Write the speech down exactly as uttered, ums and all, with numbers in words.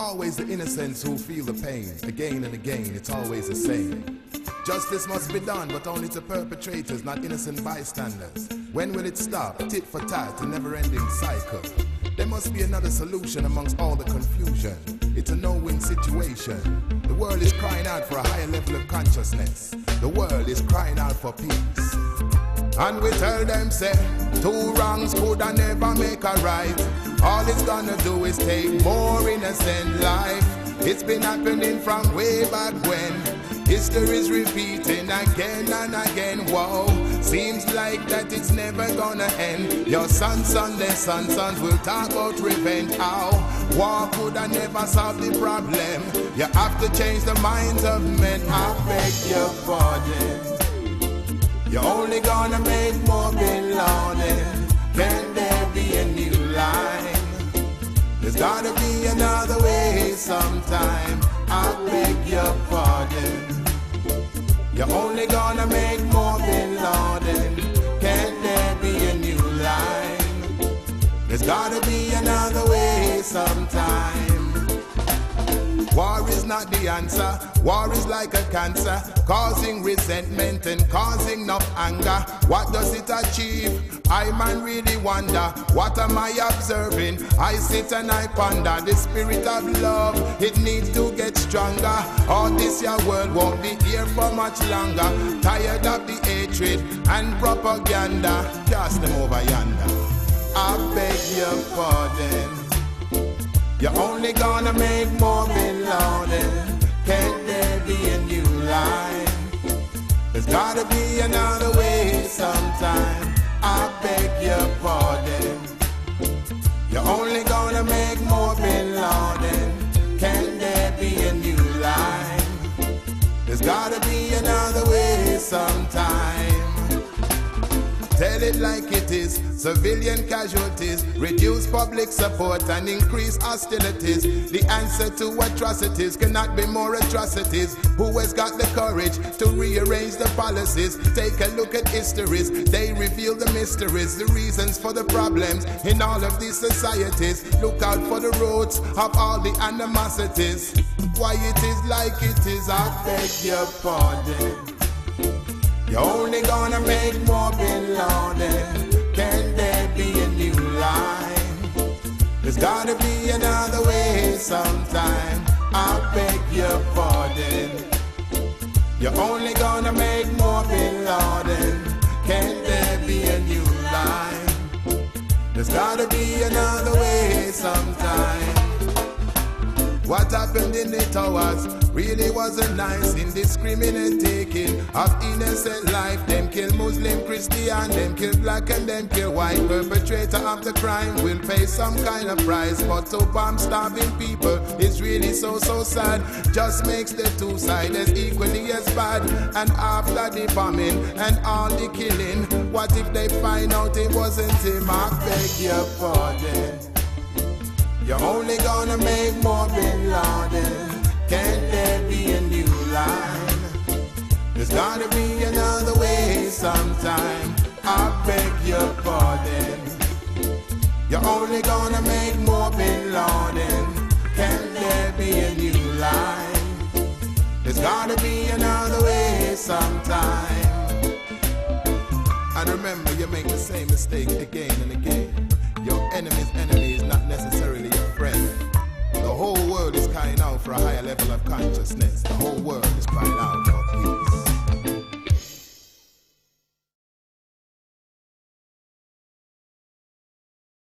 always the innocents who feel the pain. Again and again, it's always the same. Justice must be done, but only to perpetrators, not innocent bystanders. When will it stop? Tit for tat, a never-ending cycle. There must be another solution amongst all the confusion. It's a no-win situation. The world is crying out for a higher level of consciousness. The world is crying out for peace. And we tell them, say, two wrongs could I never make a right. All it's gonna do is take more innocent life. It's been happening from way back when. History's repeating again and again. Whoa, seems like that it's never gonna end. Your sons, sons, their sons, sons will talk about revenge. How war could have never solve the problem. You have to change the minds of men. I beg your pardon. You're only gonna make more Bin Laden. Can there be a new line? There's gotta be another way sometime. I beg your pardon. You're only gonna make more Bin Laden. Can there be a new line? There's gotta be another way sometime. War is not the answer. War is like a cancer, causing resentment and causing enough anger. What does it achieve? I man really wonder. What am I observing? I sit and I ponder. The spirit of love, it needs to get stronger. All this your world won't be here for much longer. Tired of the hatred and propaganda. Cast them over yonder. I beg your pardon. You're only gonna make more Bin Laden. Can there be a new line? There's gotta be another way sometime. I beg your pardon. You're only gonna make more Bin Laden. Can there be a new line? There's gotta be another way sometime. Tell it like it is, civilian casualties, reduce public support and increase hostilities. The answer to atrocities cannot be more atrocities. Who has got the courage to rearrange the policies? Take a look at histories, they reveal the mysteries, the reasons for the problems in all of these societies. Look out for the roots of all the animosities. Why it is like it is, I beg your pardon. You're only gonna make more Bin Laden. Can there be a new line? There's gotta be another way sometime. I beg your pardon. You're only gonna make more Bin Laden. Can there be a new line? There's gotta be another way sometime. What happened in the towers really wasn't nice. Indiscriminate taking of innocent life. Them kill Muslim, Christian, them kill black and them kill white. Perpetrator of the crime will pay some kind of price. But to bomb starving people is really so so sad. Just makes the two sides as equally as bad. And after the bombing and all the killing, what if they find out it wasn't him? I beg your pardon. You're only gonna make more Bin Laden. Can there be a new line? There's gotta be another way sometime. I beg your pardon. You're only gonna make more Bin Laden. Can there be a new line? There's gotta be another way sometime. And remember, you make the same mistake again and again. Your enemy's enemy is not necessarily your friend. The whole world is crying out for a higher level of consciousness. The whole world is crying out for peace.